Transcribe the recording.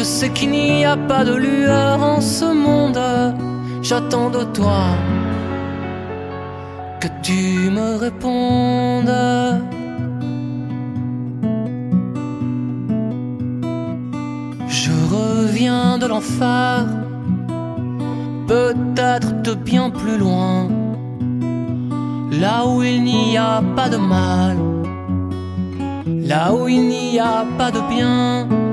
sais qu'il n'y a pas de lueur en ce monde. J'attends de toi que tu me répondes. Je reviens de l'enfer, peut-être de bien plus loin, là où il n'y a pas de mal, là où il n'y a pas de bien.